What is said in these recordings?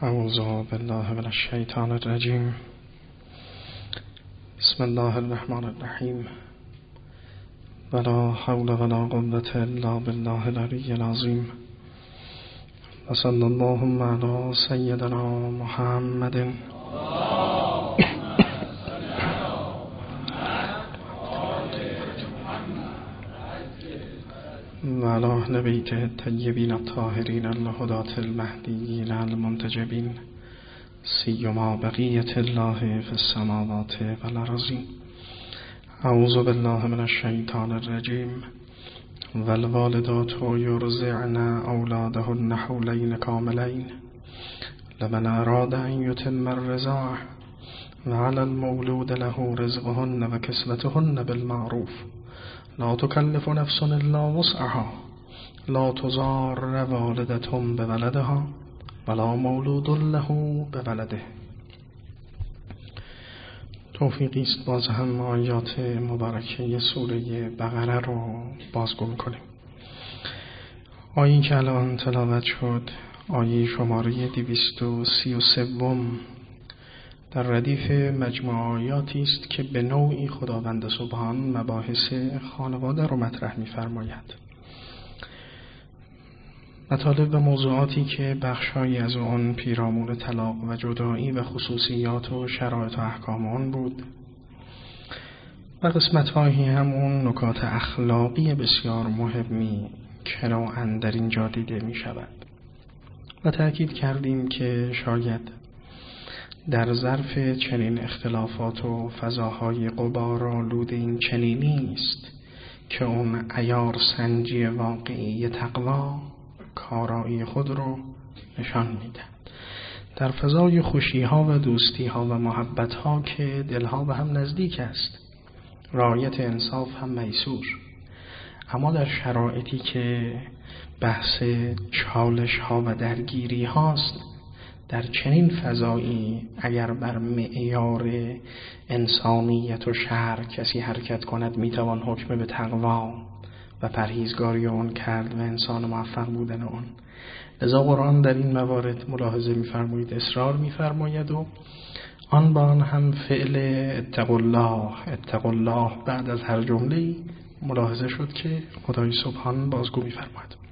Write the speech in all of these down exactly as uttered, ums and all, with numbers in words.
اعوذ بالله من الشیطان الرجیم. بسم الله الرحمن الرحیم. ولا حول ولا قوة الا بالله العلی العظیم. و صلی اللهم علی سیدنا محمد و علی اهل بیته الطیبین الطاهرین الهداة المهدیین المنتجبین، سیما بقیة الله فی السماوات والارضین. اعوذ بالله من الشیطان الرجیم. والوالدات یرضعن اولادهن حولین کاملین لمن اراد ان یتم الرضاعة وعلی المولود له رزقهن و کسوتهن بالمعروف لا تکلف نفس الا وسعها لا تضار والدة بولدها ولا مولود له بولده. توفیقی است باز هم آیات مبارکه سوره بقره رو بازگو می‌کنیم. آیه‌ای که الان تلاوت شد آیه شماره دویست و سی و سه در ردیف مجموع آیاتی است که به نوعی خداوند سبحان مباحث خانواده رو مطرح می‌فرماید. مطالب و موضوعاتی که بخشایی از آن پیرامون طلاق و جدایی و خصوصیات و شرایط و احکام آن بود و قسمت‌هایی هم اون نکات اخلاقی بسیار مهمی که نوعاً در اینجا دیده می‌شود و تأکید کردیم که شاید در ظرف چنین اختلافات و فضاهای غبارآلود این چنینی است که اون عیار سنجی واقعی تقوا کارایی خود رو نشان میده. در فضای خوشی‌ها و دوستی‌ها و محبت‌ها که دلها به هم نزدیک است، رعایت انصاف هم میسور، اما در شرایطی که بحث چالش‌ها و درگیری هاست، در چنین فضایی اگر بر معیار انسانیت و شرع کسی حرکت کند میتوان حکم به تقوا و پرهیزگاری اون کرد و انسان موفق بودن اون. لذا قرآن در این موارد ملاحظه می‌فرمایید، اصرار می‌فرماید و آن با آن هم فعل اتقوا الله اتقوا الله بعد از هر جمله‌ای ملاحظه شد که خدای سبحان بازگو می‌فرماید.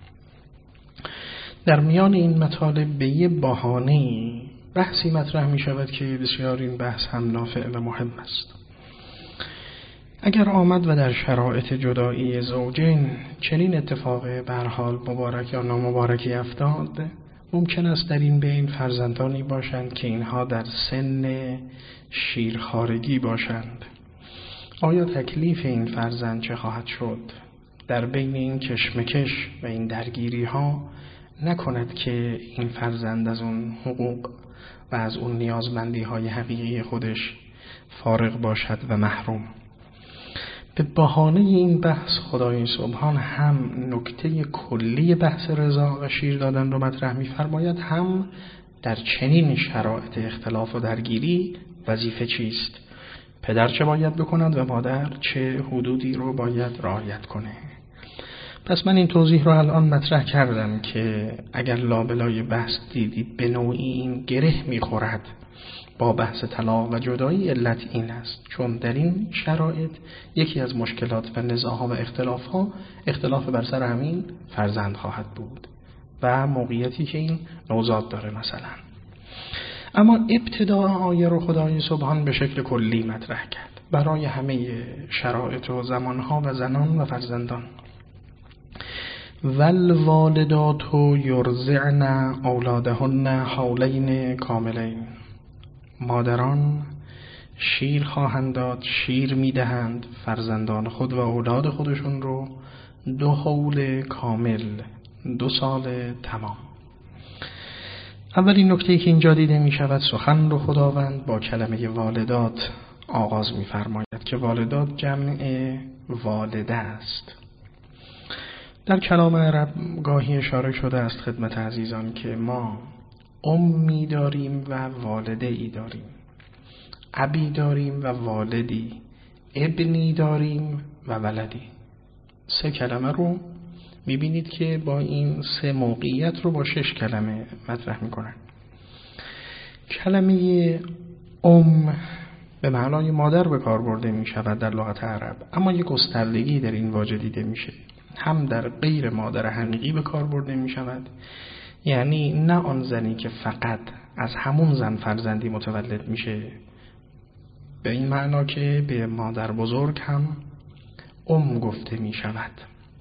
در میان این مطالب به یه بهانه‌ای بحثی مطرح می شود که بسیار این بحث هم نافع و مهم است. اگر آمد و در شرایط جدایی زوجین چنین اتفاق به هر حال مبارک یا نامبارکی افتاد، ممکن است در این بین فرزندانی باشند که اینها در سن شیرخوارگی باشند. آیا تکلیف این فرزند چه خواهد شد؟ در بین این کشمکش و این درگیری ها نکند که این فرزند از اون حقوق و از اون نیازمندی های حقیقی خودش فارغ باشد و محروم. به بهانه این بحث خدای سبحان هم نکته کلی بحث رضا و شیر دادن رو مطرح می‌فرماید، هم در چنین شرایط اختلاف و درگیری وظیفه چیست، پدر چه باید بکند و مادر چه حدودی رو باید رعایت کنه. پس من این توضیح رو الان مطرح کردم که اگر لابلای بحث دیدید به نوعی این گره میخورد با بحث طلاق و جدایی، علت این است چون در این شرایط یکی از مشکلات و نزاع‌ها و اختلاف‌ها اختلاف بر سر همین فرزند خواهد بود و موقعیتی که این نوزاد داره مثلا. اما ابتدا آیه رو خدای سبحان به شکل کلی مطرح کرد برای همه شرایط و زمان‌ها و زنان و فرزندان. والوالدات یرضعن اولادهن حولین کاملین. مادران شیر خواهند داد، شیر میدهند فرزندان خود و اولاد خودشون رو دو حول کامل، دو سال تمام. اولین نکته‌ای که اینجا دیده می شود، سخن رو خداوند با کلمه والدات آغاز می فرماید که والدات جمع والده است. در کلام عرب گاهی اشاره شده است خدمت عزیزان که ما امی داریم و والده ای داریم، ابی داریم و والدی، ابنی داریم و ولدی. سه کلمه رو میبینید که با این سه موقعیت رو با شش کلمه مطرح میکنن. کلمه ام به معنای مادر به کار برده می شود در لغت عرب، اما یک گستردگی در این واژه دیده میشه. هم در غیر مادر حقیقی به کار برده می شود، یعنی نه آن زنی که فقط از همون زن فرزندی متولد میشه، به این معنا که به مادر بزرگ هم ام گفته می شود.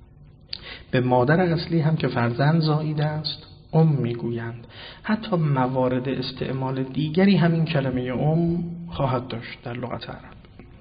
به مادر اصلی هم که فرزند زاییده است ام میگویند. حتی موارد استعمال دیگری همین کلمه ام خواهد داشت در لغت عرب.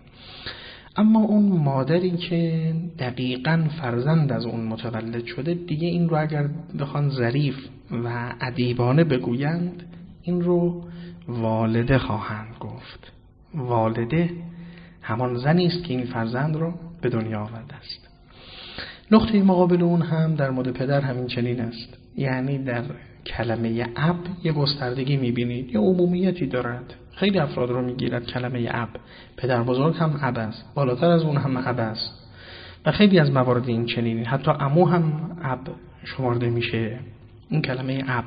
اما اون مادری که دقیقاً فرزند از اون متولد شده، دیگه این رو اگر بخوان ظریف و ادیبانه بگویند این رو والده خواهند گفت. والده همان زنی است که این فرزند رو به دنیا آورده است. نقطه مقابل اون هم در مورد پدر همین چنین است، یعنی در کلمه اب یه گستردگی میبینید، یه عمومیتی دارد، خیلی افراد رو میگیرد کلمه اب. پدر بزرگ هم اب است، بالاتر از اون هم اب است و خیلی از موارد این چنینی، حتی عمو هم اب شمارده میشه این کلمه اب.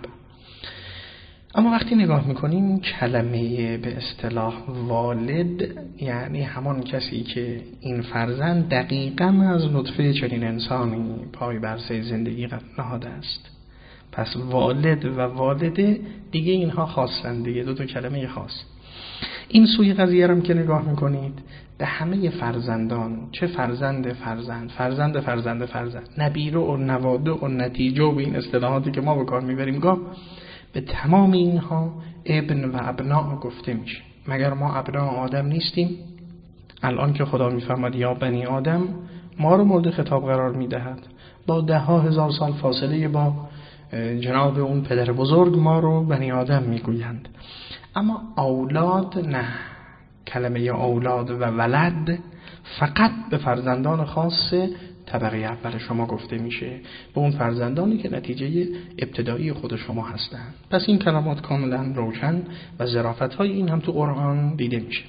اما وقتی نگاه میکنیم کلمه به اصطلاح والد، یعنی همان کسی که این فرزند دقیقاً از نطفه چنین انسانی پای بر سر زندگی نهاده است. پس والد و والده دیگه اینها خاصن، دیگه دو تا کلمه خاص. این سوی قضیه هم که نگاه میکنید به همه فرزندان، چه فرزند فرزند فرزند فرزند فرزند نبیره و نواده و نتیجه و به این اصطلاحاتی که ما به کار میبریم، گاه به تمام اینها ابن و ابناء گفته میشه. مگر ما ابناء آدم نیستیم؟ الان که خدا میفرماد یا بنی آدم، ما رو مورد خطاب قرار میدهد. با ده ها هزار سال فاصله با جناب اون پدر بزرگ ما رو بنی آدم میگویند. اما اولاد نه. کلمه اولاد و ولد فقط به فرزندان خاص طبقه اول شما گفته میشه، به اون فرزندانی که نتیجه ابتدایی خود شما هستند. پس این کلمات کاملا روشن و ظرافت‌های این هم تو قرآن دیده میشه.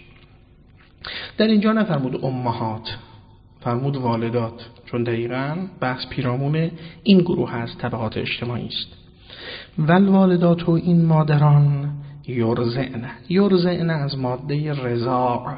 در اینجا نفرمود امهات، فرمود والدات، چون دقیقاً بحث پیرامون این گروه هست، طبقات اجتماعی است. والوالدات و این مادران یرزعن. یرزعن از ماده رضاع.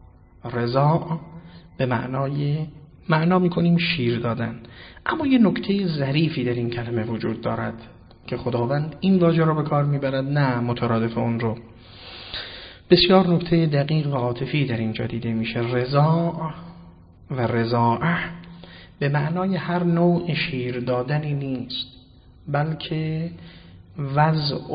رضاع به معنای معنا میکنیم شیر دادن، اما یه نکته ظریفی در این کلمه وجود دارد که خداوند این واژه رو به کار میبرد، نه مترادف اون رو. بسیار نکته دقیق و عاطفی در اینجا دیده میشه. رضاع و رضاعه به معنای هر نوع شیر دادنی نیست، بلکه وضع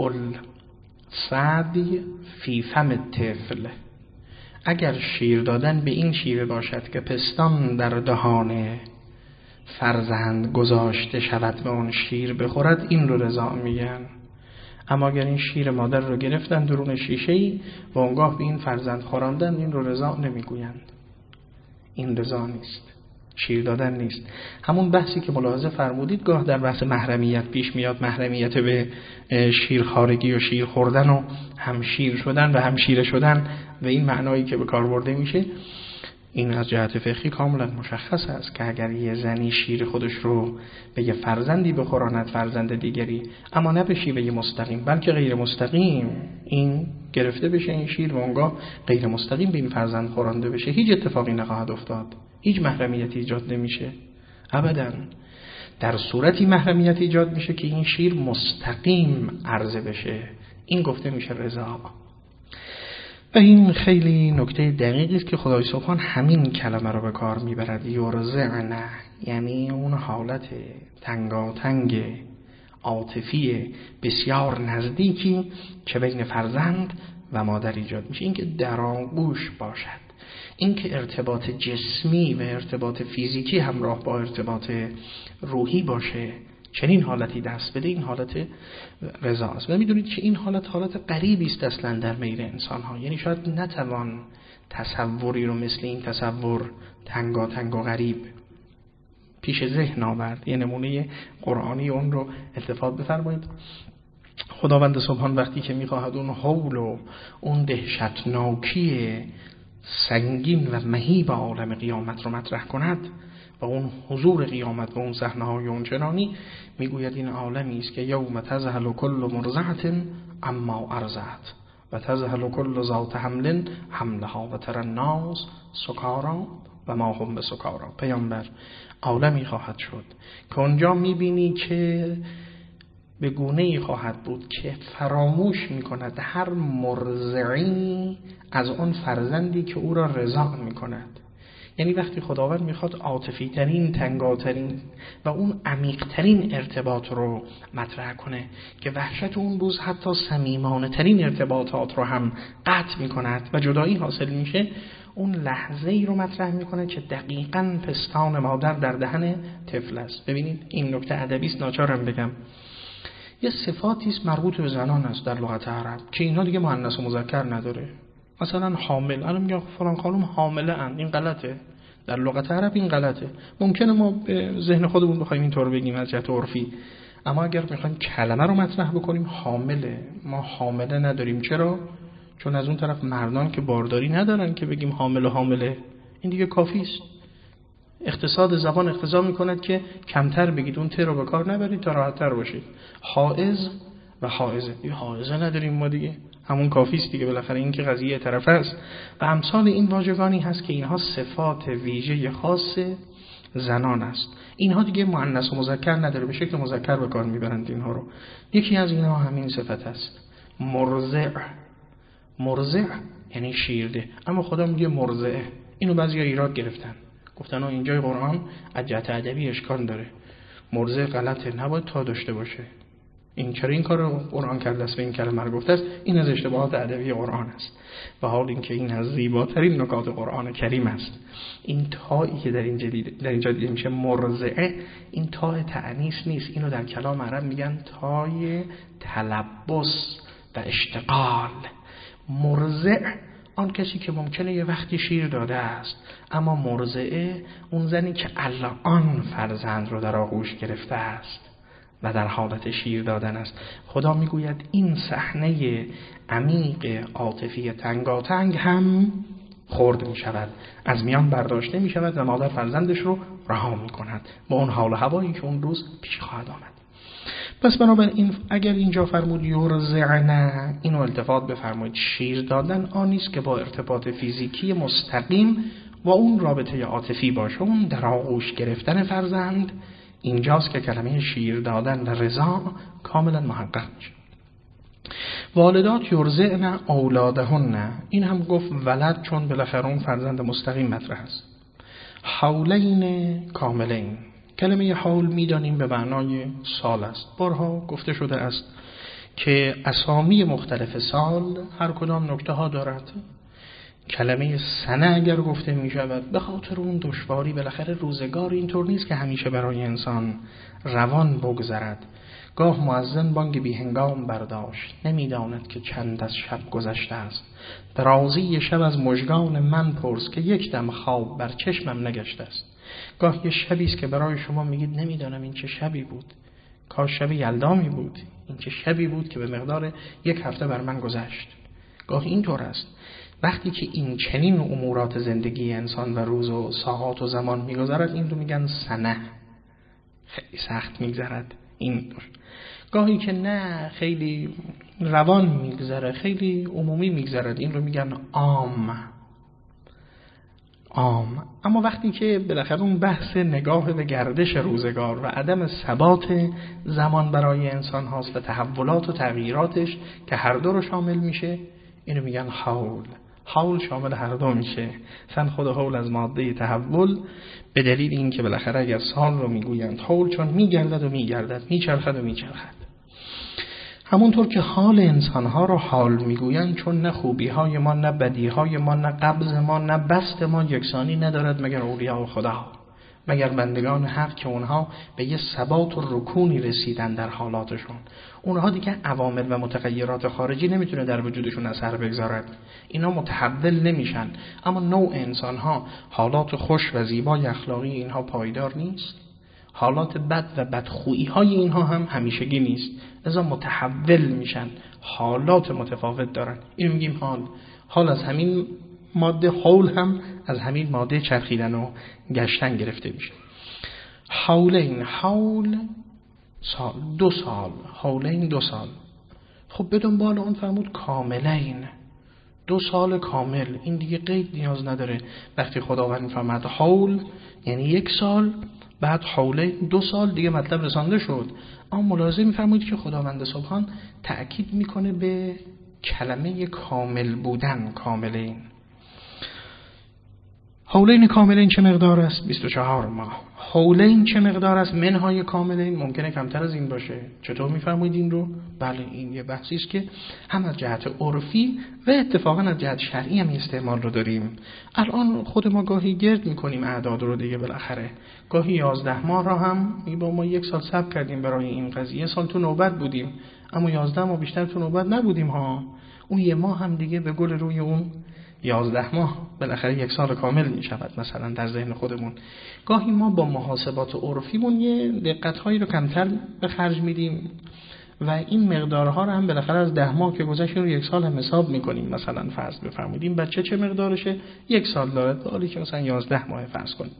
الثدی فی فم الطفل. اگر شیر دادن به این شیوه باشد که پستان در دهان فرزند گذاشته شود و اون شیر بخورد، این رو رضاع میگن. اما اگر این شیر مادر رو گرفتن درون شیشه‌ای و اونگاه به این فرزند خوراندن، این رو رضاع نمیگویند. این رضاع نیست، شیر دادن نیست. همون بحثی که ملاحظه فرمودید گاه در بحث محرمیت پیش میاد، محرمیت به شیرخوارگی و شیر خوردن و هم شیر شدن و هم شیره شدن و این معنایی که به کار برده میشه، این از جهت فقهی کاملا مشخص است که اگر یه زنی شیر خودش رو به یه فرزندی بخوراند، فرزند دیگری، اما نه به شیوه مستقیم بلکه غیر مستقیم این گرفته بشه این شیر و اونگاه غیر مستقیم به این فرزند خورانده بشه، هیچ اتفاقی نخواهد افتاد، هیچ محرمیتی ایجاد نمیشه ابداً. در صورتی محرمیت ایجاد میشه که این شیر مستقیم عرضه بشه، این گفته میشه رضاع. و این خیلی نکته دقیقی است که خدای سبحان همین کلمه رو به کار میبرد، یرزعن، یعنی اون حالت تنگاتنگ عاطفی بسیار نزدیکی که بین فرزند و مادر ایجاد میشه. این که در آغوش باشد، این که ارتباط جسمی و ارتباط فیزیکی همراه با ارتباط روحی باشه، چنین حالتی دست بده، این حالت رضا است. و میدونید که این حالت حالت غریبی است اصلا در میل انسان ها، یعنی شاید نتوان تصوری رو مثل این تصور تنگاتنگ و غریب پیش ذهن آورد. یه نمونه قرآنی اون رو التفات بفرمایید. خداوند سبحان وقتی که میخواهد اون حول و اون دهشتناکی سنگین و مهیب عالم قیامت رو مطرح کند و اون حضور قیامت و اون صحنه‌های اون چنانی، میگوید این عالمی است که یوم تذهل کل مرضعة عما ارضعت و تذهل کل ذات حمل حملها و تر الناس سکارا و ما هم بسکارا. پیامبر عالمی خواهد شد که اونجا میبینی که به گونه‌ای خواهد بود که فراموش میکند هر مرضعی از اون فرزندی که او را رضاع میکند. یعنی وقتی خداوند میخواد عاطفی ترین، تنگاترین و اون عمیق ترین ارتباط رو مطرح کنه که وحشت اون روز حتی صمیمانه ترین ارتباطات رو هم قطع میکند و جدایی حاصل میشه، اون لحظه ای رو مطرح میکنه که دقیقاً پستان مادر در دهن طفل است. ببینید این نکته ادبی است، ناچارم بگم. یه صفاتی است مربوط به زنان است در لغت عرب که اینها دیگه مؤنث و مذکر نداره. مثلا حامل، الان میگم فلان خانم حامله ان، این غلطه. در لغت عرب این غلطه. ممکنه ما به ذهن خودمون بخوایم اینطور بگیم از جهت عرفی، اما اگر میخوایم کلمه رو مطرح بکنیم حامله، ما حامله نداریم. چرا؟ چون از اون طرف مردان که بارداری ندارن که بگیم حامله حامله، این دیگه کافی است. اقتصاد زبان اقتضا میکند که کمتر بگید، اون ت رو به کار نبرید تا راحت‌تر باشید. حائض و حائزه، یه حائزه نداریم ما دیگه، همون کافی است دیگه، بالاخره این که قضیه طرف است. و امثال این واژگانی هست که اینها صفات ویژه خاص زنان است. اینها دیگه مؤنث و مذکر نداره، به شکل مذکر به کار میبرند اینها رو. یکی از اینها همین صفت است، مرضع. مرضع یعنی شیرده، اما خدا میگه مرضعه. اینو بعضیا ایراد گرفتن، گفتن اینجای قرآن از جهت ادبی اشکال داره، مرضع غلطه، نباید تا داشته باشه. این چرا این کار رو قرآن کرده است و این کلمه رو گفته است؟ این از اشتباهات ادبی قرآن است، و حال اینکه این از زیباترین نکات قرآن کریم است. این تایی که در اینجا در اینجا دیده میشه مرضعه، این تای تأنیث نیست، اینو در کلام عرب میگن تای تلبس و اشتغال. مرضع آن کسی که ممکنه یه وقتی شیر داده است، اما مرضعه اون زنی که الان فرزند رو در آغوش گرفته است و در حالت شیر دادن است. خدا میگوید این صحنه عمیق عاطفی تنگاتنگ هم خرد می شود، از میان برداشته می شود و مادر فرزندش رو رها می کند با اون حال و هوایی که اون روز پیش خواهد آمد. پس بنابراین اگر اینجا فرمود یرضعن، اینو التفات بفرمایید، شیر دادن آن نیست که با ارتباط فیزیکی مستقیم و اون رابطه عاطفی باشه، اون در آغوش گرفتن فرزند اینجاست که کلمه شیر دادن و رضا کاملا محقق میشه. والدات یرضعن اولادهن، این هم گفت ولد چون بالاخره اون فرزند مستقیم مطرح است. حولین کاملین، کلمه حول میدانیم به معنای سال است. بارها گفته شده است که اسامی مختلف سال هر کدام نکته ها دارد. کلمه سنه اگر گفته می شود به خاطر اون دشواری، بالاخره روزگار اینطور نیست که همیشه برای انسان روان بگذرد. گاه مؤذن بانگ بی هنگام برداشت، نمیداند که چند از شب گذشته است. درازی شب از مژگان من پرس که یک دم خواب بر چشمم نگشته است. گاه یه شبی است که برای شما میگید نمیدانم این چه شبی بود، کاش شب یلدامی بود، این چه شبی بود که به مقدار یک هفته بر من گذشت. گاه اینطور است. وقتی که این چنین امورات زندگی انسان و روز و ساعات و زمان میگذرد، این رو میگن سنه، خیلی سخت میگذرد. این گاهی که نه خیلی روان میگذره، خیلی عمومی میگذرد، این رو میگن عام. عام. اما وقتی که بالاخره اون بحث نگاه به گردش روزگار و عدم ثبات زمان برای انسان هاست و تحولات و تغییراتش که هر دو رو شامل میشه، اینو میگن حول. حول شامل هر دو میشه. مثلا خود حول از ماده تحول، به دلیل این که بالاخره اگر سال رو میگویند حول، چون میگردد و میگردد، میچرخد و میچرخد. همونطور که حال انسانها رو حال میگویند، چون نه خوبی های ما، نه بدی های ما، نه قبض ما، نه بست ما یکسانی ندارد مگر اولیاء خدا، مگر بندگان حق که اونها به یه ثبات و رکونی رسیدن در حالاتشون. اونها دیگه عوامل و متغیرات خارجی نمیتونه در وجودشون اثر بگذارد، اینا متحول نمیشن. اما نوع انسانها، حالات خوش و زیبای اخلاقی اینها پایدار نیست، حالات بد و بدخویی های اینها هم همیشگی نیست، لذا متحول میشن، حالات متفاوت دارن. این میگیم حال. حال از همین ماده، حول هم از همین ماده چرخیدن و گشتن گرفته میشه. حولین، حول سال، دو سال، حولین دو سال. خب به دنبال اون فرمود کاملین، دو سال کامل. این دیگه قید نیاز نداره. وقتی خداوند میفرماد حول یعنی یک سال، بعد حوله دو سال، دیگه مطلب رسانده شد. اما ملاحظه میفرمایید که خداوند سبحان تأکید میکنه به کلمه کامل بودن، کاملین. حولین کاملین چه مقدار است؟ بیست و چهار ماه. حولین چه مقدار است؟ منهای کاملین ممکنه کمتر از این باشه. چطور میفرمایید این رو؟ بله این یه بحثی است که هم از جهت عرفی و اتفاقا از جهت شرعی هم استعمال رو داریم. الان خود ما گاهی گرد میکنیم اعداد رو دیگه، بالاخره گاهی یازده ماه را هم با ما یک سال صبر کردیم برای این قضیه، سال تو نوبت بودیم، اما یازده ماه بیشتر تو نوبت نبودیم ها. اون یه ماه هم دیگه به گل روی اون یازده ماه بالاخره یک سال کامل می شود مثلا در ذهن خودمون. گاهی ما با محاسبات عرفیمون یه دقت‌هایی رو کمتر به خرج میدیم و این مقدارها رو هم بالاخره از ده ماه که گذشت رو یک سال هم حساب میکنیم. مثلا فرض بفرمایید این بچه چه مقدارشه؟ یک سال داره، حالی که مثلا یازده ماه فرض کنیم.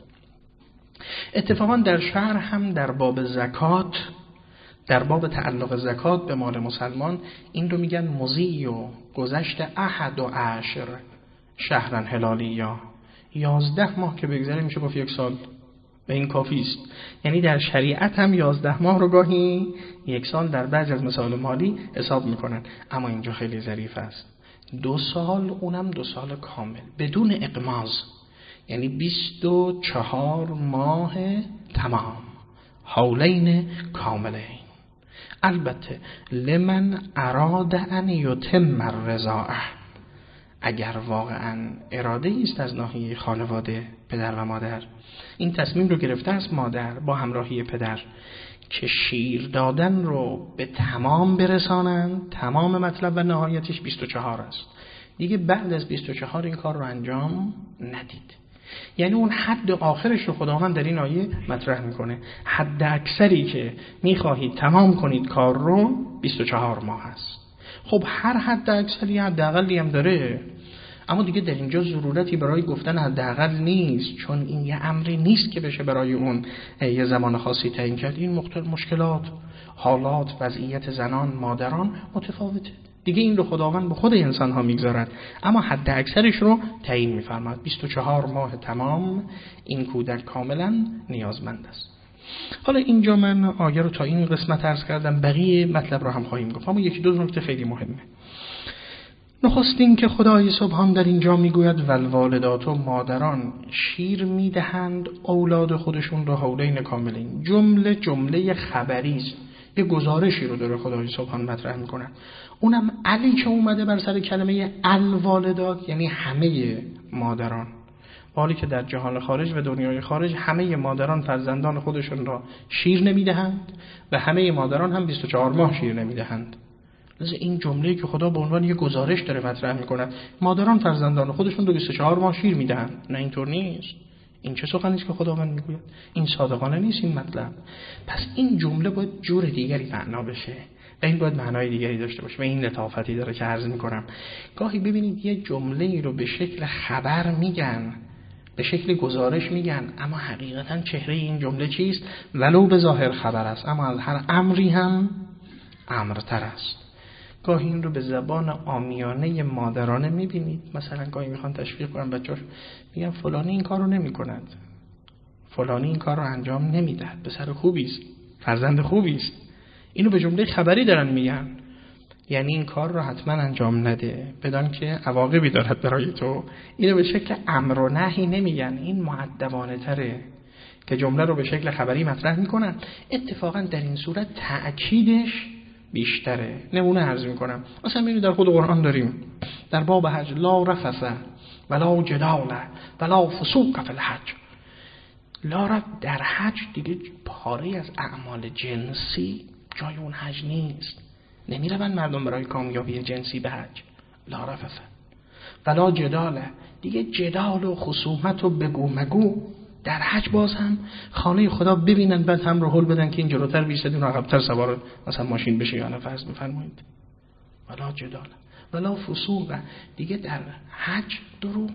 اتفاقا در شهر هم در باب زکات، در باب تعلق زکات به مال مسلمان این رو میگن مضی و گذشت احد و عشر شهرن هلالی، یا یازده ماه که بگذره میشه گفت یک سال. به این کافی است. یعنی در شریعت هم یازده ماه رو گاهی یک سال در بعضی از مسائل مالی حساب میکنن، اما اینجا خیلی ظریف است. دو سال، اونم دو سال کامل بدون اقماز، یعنی بیست و چهار ماه تمام، حولین کاملین. البته لمن اراد ان یتم الرضاعه، اگر واقعا اراده است از ناحیه خانواده پدر و مادر این تصمیم رو گرفته است مادر با همراهی پدر که شیر دادن رو به تمام برسانند، تمام مطلب و نهایتش بیست و چهار است دیگه، بعد از بیست و چهار این کار رو انجام ندید. یعنی اون حد آخرش رو خداوند در این آیه مطرح میکنه. حد اکثری که میخواهید تمام کنید کار رو بیست و چهار ماه است. خب هر حد اکثری حداقلی هم داره، اما دیگه در اینجا ضرورتی برای گفتن حداقل نیست، چون این یه امری نیست که بشه برای اون یه زمان خاصی تعیین کرد. این مشکلات، حالات، وضعیت زنان، مادران متفاوته دیگه، این رو خداوند به خود انسان ها میگذارد، اما حد اکثرش رو تعیین میفرماد. بیست و چهار ماه تمام این کودک کاملا نیازمند است. حالا اینجا من آیه رو تا این قسمت عرض کردم، بقیه مطلب رو هم خواهیم گفت، اما یکی دو نکته خیلی مهمه. نخستین که خدای سبحان در اینجا میگوید والوالدات و مادران شیر میدهند اولاد خودشون رو حولین کاملین، جمله جمله خبری است، یه گزارشی رو داره خدای سبحان مطرح میکنه. اونم علی که اومده بر سر کلمه الوالدات یعنی همه مادران، حالی که در جهان خارج و دنیای خارج همه مادران فرزندان خودشون را شیر نمیدهند و همه مادران هم بیست و چهار ماه شیر نمیدهند. لذا این جمله‌ای که خدا به عنوان یه گزارش داره مطرح میکنه، مادران فرزندان خودشون رو بیست و چهار ماه شیر میدهند، نه اینطور نیست. این چه سخنی است که خداوند میگوید؟ این صادقانه نیست این مطلب. پس این جمله باید جور دیگری معنا بشه و این باید معنای دیگری داشته باشه و این لطافتی داره که عرض میکنم. گاهی ببینید یه جمله‌ای رو به شکل خبر میگن، به شکل گزارش میگن، اما حقیقتا چهره این جمله چیست؟ ولو به ظاهر خبر است، اما از هر امری هم امرتر است. گاهی این رو به زبان عامیانه مادرانه میبینید، مثلا گاهی میخوان تشویق کنن بچه‌اش، میگن فلانی این کارو نمیکند، فلانی این کارو انجام نمیدهد، پسر خوبی است، فرزند خوبی است. اینو به جمله خبری دارن میگن، یعنی این کار رو حتما انجام نده بدان که عواقبی دارد برای تو. اینو به شکل امر و نهی نمیگن، این مؤدبانه تره که جمله رو به شکل خبری مطرح میکنن. اتفاقا در این صورت تأکیدش بیشتره. نمونه عرض میکنم، مثلا میبینید در خود قرآن داریم در باب حج لا رفث ولا جدال ولا فسوق فی الحج. لا رفث در حج دیگه پاره از اعمال جنسی جای اون حج نیست، نمیروند مردم برای کامیابی جنسی به حج. لا رفث ولا جدال، دیگه جدال و خصومت و بگو مگو در حج باز هم خانه خدا ببینن بعد هم رو هل بدن که این جلوتر بیستدین و عقبتر سوار مثلا ماشین بشه یا نه، فرض بفرمایید. ولا جدال ولا فسوق، دیگه در حج دروغ.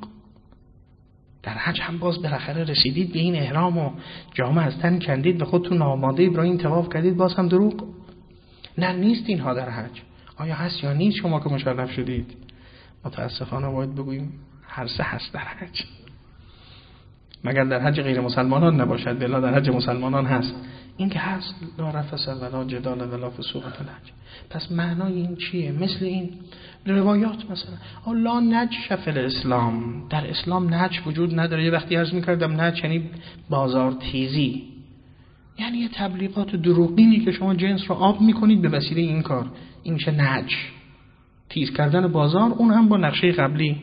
در حج هم باز بالاخره رسیدید به این احرام و جامه از تن کندید و خودتون آماده برای این طواف کردید، باز هم دروغ. نه نیست اینها در حج. آیا هست یا نیست شما که مشرف شدید؟ متاسفانه باید بگوییم هر سه هست در حج، مگر در حج غیر مسلمانان نباشد، بلا در حج مسلمانان هست. این که هست لا رفث ولا جدال ولا فسوق فی الحج. پس معنای این چیه؟ مثل این روایات مثلا لا نجش فی الاسلام، در اسلام نجش وجود نداره. یه وقتی عرض می‌کردم نجش یعنی بازار تیزی، یعنی یه تبلیغات دروغینی که شما جنس رو آب میکنید به وسیله این کار، این میشه نجش، تیز کردن بازار، اون هم با نقشه قبلی.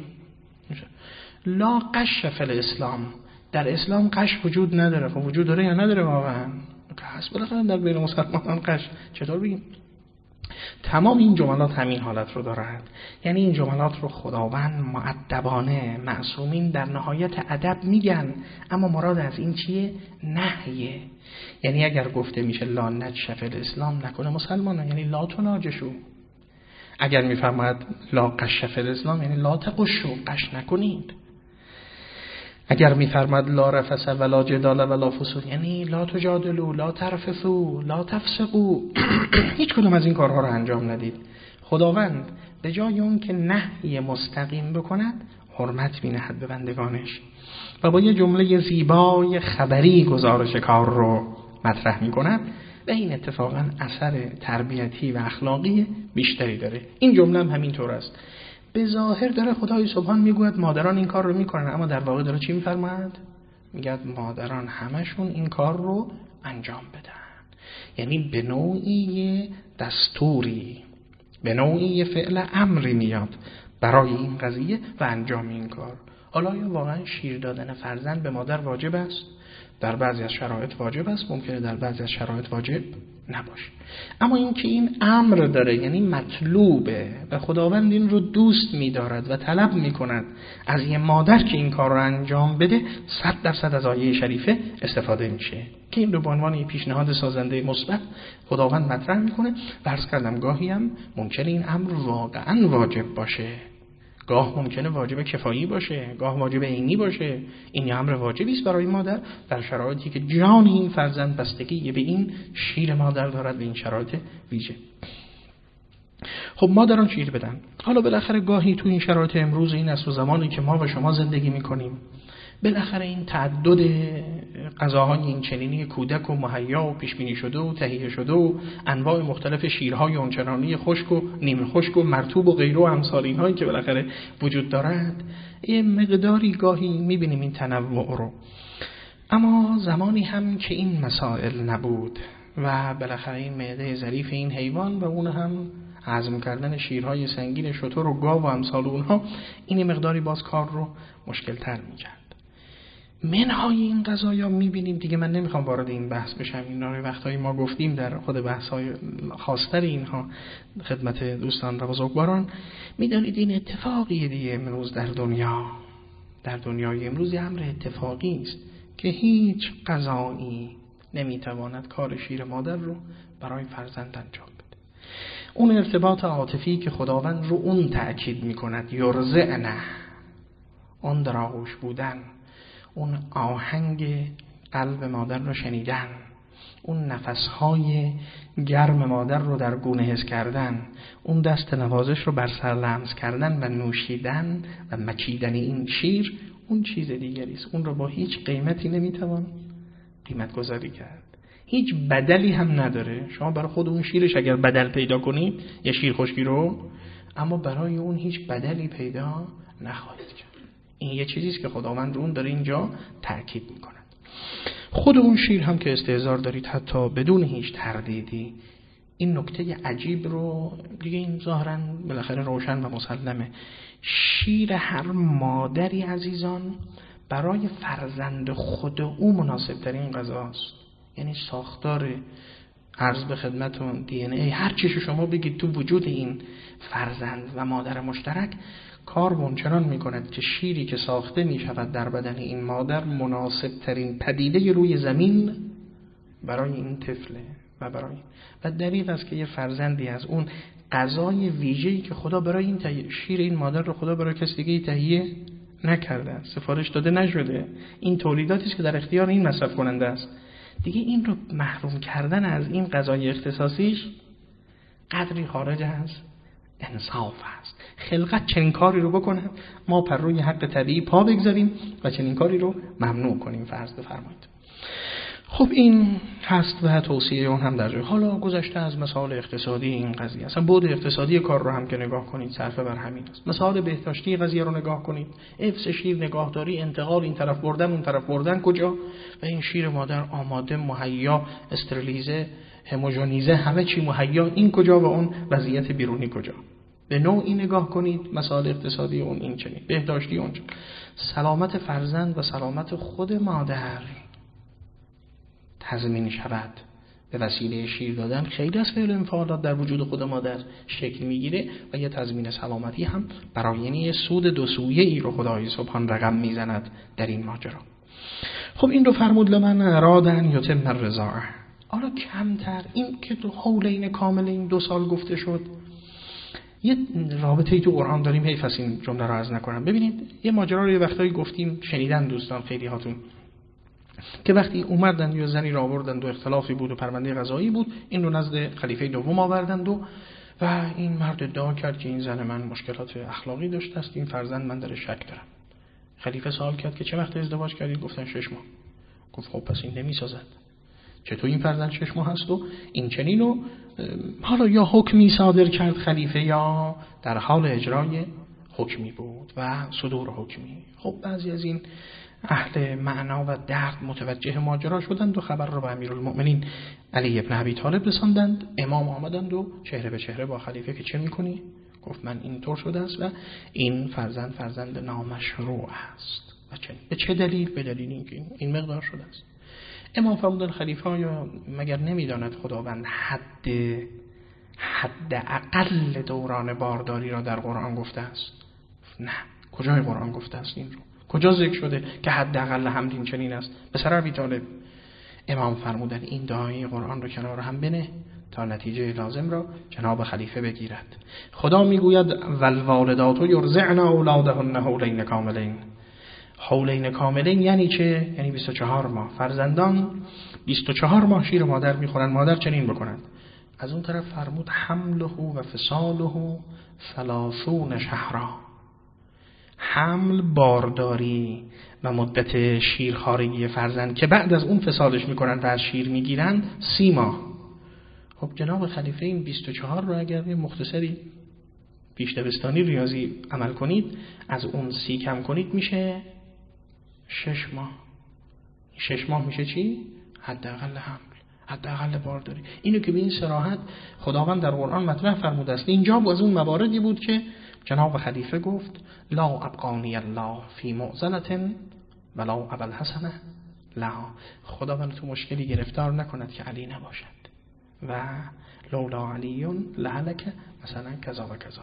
لا قش فی الاسلام، در اسلام قش وجود نداره. خب وجود داره یا نداره واقعا؟ هست بالاخره در بین مسلمانان قش. چطور بگیم؟ تمام این جملات همین حالت رو دارند. یعنی این جملات رو خداوند مؤدبانه معصومین در نهایت ادب میگن، اما مراد از این چیه؟ نهیه. یعنی اگر گفته میشه لا نجش فی الاسلام، نکنه مسلمانان، یعنی لا تناجشو. اگر میفرماید لا قش فی الاسلام، یعنی لا تقشو، قش نکنید. اگر میفرماد لا رفث ولا جدال ولا فسوق، یعنی لا تجادلوا لا ترفثوا لا تفسقوا، هیچ کدوم از این کارها رو انجام ندید. خداوند به جای اون که نهی مستقیم بکند، حرمت می‌نهد به بندگانش و با یه جمله زیبای خبری گزارش کار رو مطرح می‌کند و این اتفاقا اثر تربیتی و اخلاقی بیشتری داره. این جمله هم همینطور است. به ظاهر داره خدای سبحان میگوید مادران این کار رو میکنن، اما در واقع داره چی میفرماید؟ میگه مادران همشون این کار رو انجام بدن. یعنی به نوعی دستوری، به نوعی فعل امری میاد برای این قضیه و انجام این کار. حالا یا واقعا شیر دادن فرزند به مادر واجب است؟ در بعضی از شرایط واجب است، ممکنه در بعضی از شرایط واجب نباشه. اما این که این امر داره، یعنی مطلوبه و خداوند این رو دوست می‌دارد و طلب می‌کند از یه مادر که این کار رو انجام بده، صد درصد از آیه شریفه استفاده میشه که این رو به عنوان یه پیشنهاد سازنده مثبت خداوند مطرح میکنه. فرض کردم گاهی هم ممکنه این امر واقعا واجب باشه، گاه ممکنه واجب کفایی باشه، گاه واجب عینی باشه. این امر واجبی است برای مادر در شرایطی که جان این فرزند بستگی به این شیر مادر دارد، به این شرایط ویژه. خب مادران شیر بدن. حالا بالاخره گاهی تو این شرایط امروز، این عصر و زمانی که ما و شما زندگی میکنیم، بالاخره این تعدد غذاهای این چنینی کودک و مهیا و پیش بینی شده و تهیه شده و انواع مختلف شیرهای اونچنانی خشک و نیم خشک و مرطوب و غیره و امثال اینهایی که بالاخره وجود دارد، یه مقداری گاهی میبینیم این تنوع رو. اما زمانی هم که این مسائل نبود و بالاخره این معده ظریف این حیوان و اون هم هضم کردن شیرهای سنگین شتر و گاو و امثال اونها، این مقداری باز کار رو مشکل تر میکرد. منهای این قضایا میبینیم دیگه. من نمیخوام وارد این بحث بشم، این رو وقتایی ما گفتیم در خود بحث‌های خاص‌تر اینها خدمت دوستان و بزرگواران. میدونید این اتفاقیه دیگه امروز در دنیا، در دنیای امروز یه امر اتفاقی است که هیچ قضایی نمیتواند کار شیر مادر رو برای فرزند انجام بده. اون ارتباط عاطفی که خداوند رو اون تأکید میکند، یرزعنه، اون در آغوش بودن، اون آهنگ قلب مادر رو شنیدن، اون نفسهای گرم مادر رو در گونه حس کردن، اون دست نوازش رو بر سر لمس کردن و نوشیدن و مکیدن این شیر، اون چیز دیگری است. اون رو با هیچ قیمتی نمیتوان قیمت گذاری کرد. هیچ بدلی هم نداره. شما برای خود اون شیرش اگر بدل پیدا کنید، یه شیر خشکی رو، اما برای اون هیچ بدلی پیدا نخواهید کرد. این یه چیزیست که خداوند اون داره اینجا تأکید میکند. خود اون شیر هم که استحضار دارید، حتی بدون هیچ تردیدی، این نکته عجیب رو دیگه، این ظاهراً بالاخره روشن و مسلمه. شیر هر مادری عزیزان برای فرزند خود او مناسب ترین غذاست. یعنی ساختار، عرض به خدمتون، دی ان ای، هر چیشو شما بگید تو وجود این فرزند و مادر مشترک کار منچنان میکند که شیری که ساخته میشود در بدن این مادر مناسب ترین پدیده روی زمین برای این طفله و برای و دلیل است که یه فرزندی از اون غذای ویژه‌ای که خدا برای این تهیه، شیر این مادر رو خدا برای کسی دیگه تهیه نکرده، سفارش داده نشده. این تولیداتی است که در اختیار این مصرف کننده است. دیگه این رو محروم کردن از این غذای اختصاصیش قدری خارج از انصاف است. خلقت چنین کاری رو بکنه، ما پر روی حق طبیعی پا بگذاریم و چنین کاری رو ممنوع کنیم، فرض بفرمایید. خب این هست و توصیه اون هم در جای. حالا گذشته از مسائل اقتصادی این قضیه، اصلا بعد اقتصادی کار رو هم که نگاه کنید صرفه بر همین است. مسائل بهداشتی قضیه رو نگاه کنید، حفظ شیر، نگاهداری، انتقال، این طرف بردن اون طرف بردن کجا، و این شیر مادر آماده، مهیا، استریلیزه، هموژنیزه، همه چی مهیا، این کجا و اون وضعیت بیرونی کجا. به نوعی نگاه کنید مسائل اقتصادی اون این چنین، بهداشتی اونجا. سلامت فرزند و سلامت خود مادر تضمین شود به وسیله شیر دادن، خیلی از فعل انفعالات در وجود خود مادر شکل میگیره و یه تضمین سلامتی هم برای یعنی سود دو سویه ای رو خدای سبحان رقم میزند در این ماجرا. خب این رو فرمود لمن اراد ان یتم الرضاعه. حالا کمتر این که تو حولین کاملین دو سال گفته شد، یه رابطه‌ای تو قرآن داریم، حیف است این جمله رو عرض نکنم. ببینید یه ماجرا رو یه وقتایی گفتیم، شنیدن دوستان خیلی هاتون، که وقتی اومدن یا زنی را آوردند و اختلافی بود و پرونده قضایی بود، این رو نزد خلیفه دوم آوردند و و این مرد ادعا کرد که این زن من مشکلات اخلاقی داشته است، این فرزند من در شک دارم. خلیفه سوال کرد که چه وقت ازدواج کردید؟ گفتن شش ماه. گفت خب پس این نمیسازد، چطور این فرزند شش ماه هست و این چنین و حالا یا حکمی صادر کرد خلیفه یا در حال اجرای حکمی بود و صدور حکمی. خب بعضی از این اهل معنا و درد متوجه ماجرا شدند و خبر را به امیرالمؤمنین علی ابن ابی طالب رساندند. امام آمدند و چهره به چهره با خلیفه که چه میکنی؟ گفت من اینطور شده است و این فرزند فرزند نامشروع است. و چه به چه دلیل؟ به دلیل اینکه این مقدار شده است. امام فرمودند خلیفه یا مگر نمیداند خداوند حد حد اقل دوران بارداری را در قرآن گفته است؟ نه، کجای قرآن گفته است این رو؟ کجا ذکر شده که حداقل حمل این چنین است؟ پسر ابی طالب امام فرمودند این دعای قرآن رو کنار هم بنه تا نتیجه لازم را جناب خلیفه بگیرد. خدا میگوید والوالدات یرضعن اولادهن حولین کاملین. حولین کاملین یعنی چه؟ یعنی بیست و چهار ماه. فرزندان بیست و چهار ماه شیر مادر میخورن، مادر چنین بکنند. از اون طرف فرمود حمله و فصاله ثلاثون شهرا. حمل، بارداری و مدت شیرخوارگی فرزند که بعد از اون فصالش میکنن و از شیر میگیرن سی ماه. خب جناب خلیفه این بیست و چهار رو اگر یه مختصری پیش‌دبستانی ریاضی عمل کنید، از اون سی کم کنید میشه شش ماه. شش ماه میشه چی؟ حداقل حمل، حداقل بارداری. اینو که به این صراحت خداوند در قرآن مطرح فرموده است. اینجا از اون مواردی بود که جناب خلیفه گفت لا ابقانی الله فی معضلة ولا ابا الحسنه لا. خداوند تو مشکلی گرفتار نکند که علی نباشد و لولا علی لهلک مثلا کذا و کذا.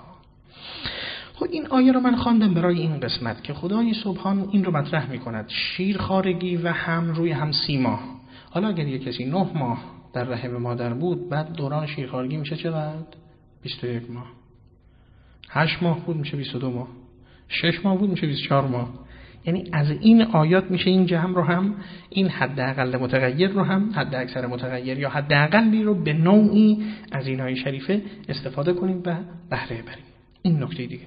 خب این آیه رو من خواندم برای این قسمت که خدای سبحان این رو مطرح می کند، شیرخوارگی و حمل روی هم سی ماه. حالا اگر یک کسی نه ماه در رحم مادر بود، بعد دوران شیرخوارگی میشه چقدر؟ بیست و یک ماه. هشت ماه بود میشه بیست و دو ماه. شش ماه بود میشه بیست و چهار ماه. یعنی از این آیات میشه این جمع رو هم، این حد اقل متغیر رو هم حد اکثر متغیر یا حد اقلی رو به نوعی از این آیه شریفه استفاده کنیم و بهره بریم. این نکته دیگه.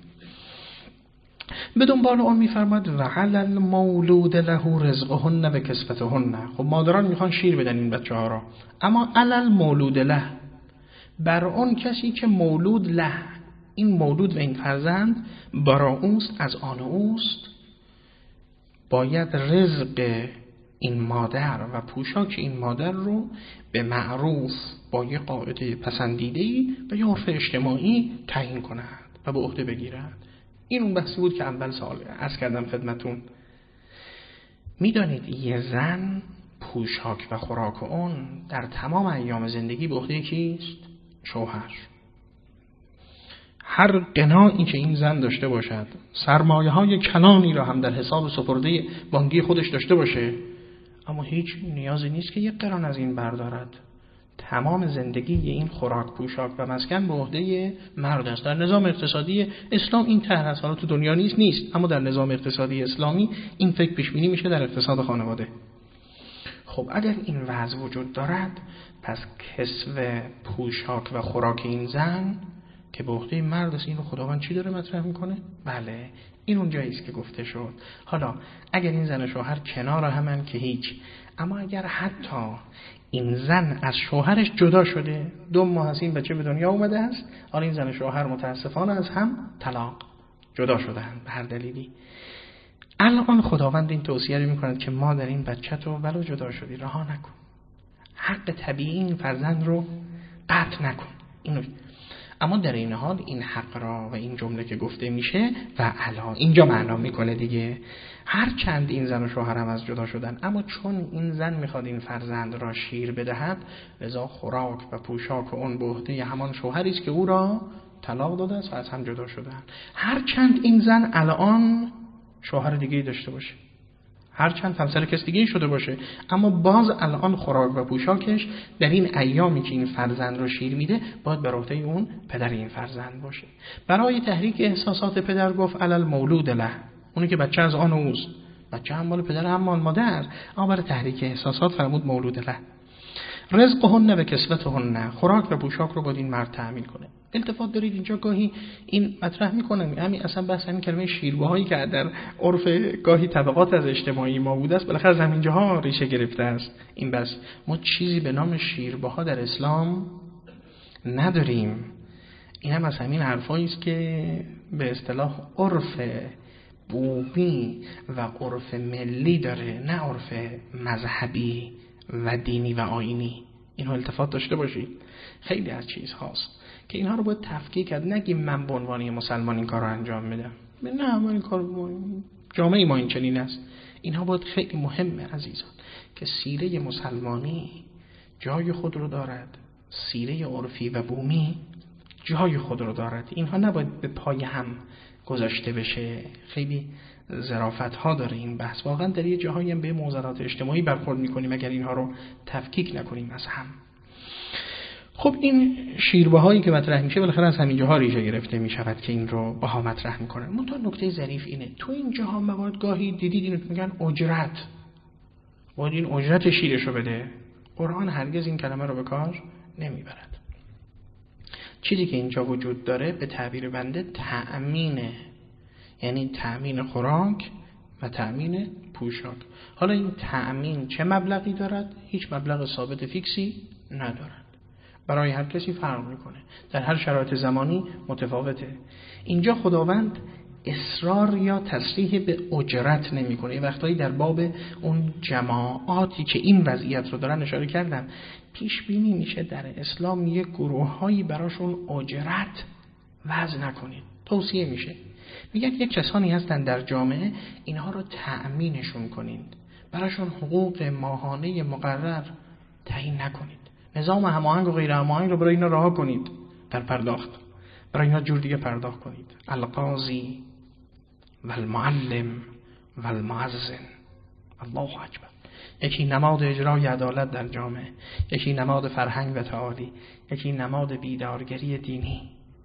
به دنبال اون میفرماد و علی المولود له رزقهن و کسوتهن. خب مادران میخوان شیر بدن این بچه‌ها را، اما علی المولود له، بر اون کسی که مولود له، این مولود و این فرزند برای اوست، از آن اوست، باید رزق این مادر و پوشاک این مادر رو به معروف با یه قاعده پسندیده‌ای و یه عرف اجتماعی تعیین کند و به عهده بگیرد. این اون بحثی بود که اول سال عرض کردم خدمتون. میدانید یه زن پوشاک و خوراک اون در تمام ایام زندگی به عهده کیست؟ شوهر. هر قناعی که این زن داشته باشد، سرمایه های کلانی را هم در حساب سپرده بانکی خودش داشته باشه، اما هیچ نیازی نیست که یک قران از این بردارد. تمام زندگی این خوراک، پوشاک و مسکن به عهده مرد است. در نظام اقتصادی اسلام این طرح است. حالا تو دنیا نیست نیست اما در نظام اقتصادی اسلامی این فکر پیش بینی میشه در اقتصاد خانواده. خب اگر این وضع وجود دارد، پس کسوه، پوشاک و خوراک این زن که به عهده مرد است. اینو خداوند چی داره مطرح میکنه؟ بله این اون جایی است که گفته شد. حالا اگر این زن و شوهر کنار همن که هیچ، اما اگر حتی این زن از شوهرش جدا شده، دو ماه از این بچه به دنیا اومده است، حالا این زن و شوهر متاسفانه از هم طلاق جدا شدن به هر دلیلی، الان خداوند این توصیه رو میکند که مادر این بچه تو ولو جدا شدی رها نکن، حق طبیعی این فرزند رو قطع نکن. اینو اما در این حال این حق را و این جمله که گفته میشه و علا اینجا معنا میکنه دیگه، هر چند این زن و شوهر هم از جدا شدن، اما چون این زن میخواد این فرزند را شیر بدهد، لذا خوراک و پوشاک اون به عهده همان شوهری است که او را طلاق داده است و از هم جدا شدن. هر چند این زن الان شوهر دیگه‌ای داشته باشه، هر چند همسر کس دیگه‌ای شده باشه، اما باز الان خوراک و پوشاکش در این ایامی که این فرزند رو شیر میده باید بر عهده اون پدر این فرزند باشه. برای تحریک احساسات پدر گفت علل مولود له، اونی که بچه از آن اوست، بچه هم مال پدر هم مال مادر، اما برای تحریک احساسات فرمود مولود له. رزقهن و کسوتهن، خوراک و پوشاک رو باید این مرد تأمین کنه. التفات دارید اینجا گاهی این مطرح میکنم، همین اصلا بحث همین کلمه شیربهایی که در عرف گاهی طبقات از اجتماعی ما بوده است بالاخره از همین جاها ریشه گرفته است. این بس ما چیزی به نام شیربها در اسلام نداریم. این هم از همین حرفایی است که به اصطلاح عرف بومی و عرف ملی داره، نه عرف مذهبی و دینی و آیینی. اینو التفات داشته باشید. خیلی از چیز هاست که اینها رو باید تفکیک کرد. نگیم من به عنوان مسلمان این کار رو انجام میدم، نه ما این کار جامعه ما این چنین است. اینها باید خیلی مهمه عزیزان که سیره مسلمانی جای خود رو دارد، سیره عرفی و بومی جای خود رو دارد. اینها نباید به پای هم گذاشته بشه. خیلی ظرافت ها داره این بحث. واقعا در یه جاهایی هم به موضوعات اجتماعی برخورد میکنیم اگر اینها رو تفکیک نکنیم از هم. خب این شیربهایی که مطرح میشه بالاخره از همین جاها ریشه گرفته میشود که این رو باها مطرح میکنن. منتها نکته ظریف اینه تو این جاها مواد گاهی دیدید اینو میگن اجرت، باید این اجرت شیرشو بده. قرآن هرگز این کلمه رو به کار نمیبرد. چیزی که اینجا وجود داره به تعبیر بنده تأمینه، یعنی تأمین خوراک و تأمین پوشاک. حالا این تأمین چه مبلغی دارد؟ هیچ مبلغ ثابت فیکسی ندارد، برای هر کسی فرق میکنه، در هر شرایط زمانی متفاوته. اینجا خداوند اصرار یا تصریح به اجرت نمیکنه. یه وقتایی در باب اون جماعاتی که این وضعیت رو دارن اشاره کردم، پیش بینی میشه در اسلام یک گروه‌هایی براشون اجرت وضع نکنید، توصیه میشه. میگن یک کسانی هستن در جامعه، اینها رو تأمینشون کنید، براشون حقوق ماهانه مقرر تعیین نکنید، نظام هماهنگ و غیر هماهنگ رو برای اینا رها کنید، در پرداخت برای اینا جور دیگه پرداخت کنید. القاضی و المعلم و المعزن، الله اکبر. یکی نماد اجرای عدالت در جامعه، یکی نماد فرهنگ و تعالی، یکی نماد بیدارگری دینی.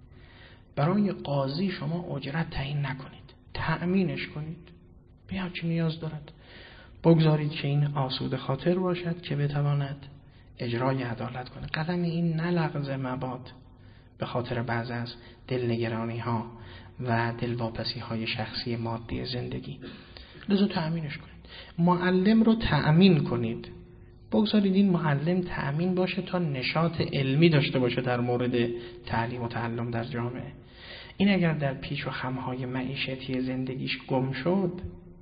برای قاضی شما اجرت تعیین نکنید، تأمینش کنید، بیا چه نیاز دارد، بگذارید که این آسوده خاطر باشد که بتواند اجرای عدالت کنه. قدم این نلغز مباد به خاطر بعض از دلنگرانی ها و دلواپسی های شخصی مادی زندگی. لذا تأمینش کنید. معلم رو تأمین کنید، بگذارید این معلم تأمین باشه تا نشاط علمی داشته باشه در مورد تعلیم و تعلم در جامعه. این اگر در پیچ و خمهای معیشتی زندگیش گم شد،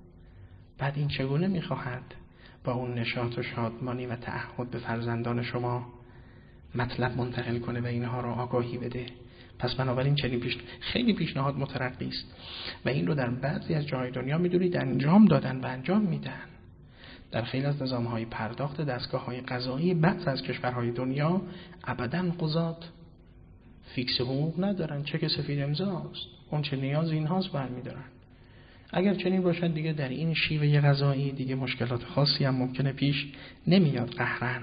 بعد این چگونه میخواهد با اون نشاط و شادمانی و تعهد به فرزندان شما مطلب منتقل کنه و اینها رو آگاهی بده؟ پس بنابراین چنین پیش خیلی پیشنهاد مترقی است و این رو در بعضی از جای دنیا میدونید انجام دادن و انجام میدن. در خیلی از نظام‌های پرداخت دستگاه‌های قضایی بعض از کشورهای دنیا ابداً قضات فیکس حقوق ندارن، چک سفید امضاست، اون چه نیاز اینهاست برمی‌دارن. اگر چنین باشد دیگه در این شیوه قضایی دیگه مشکلات خاصی هم ممکنه پیش نمیاد قهرن.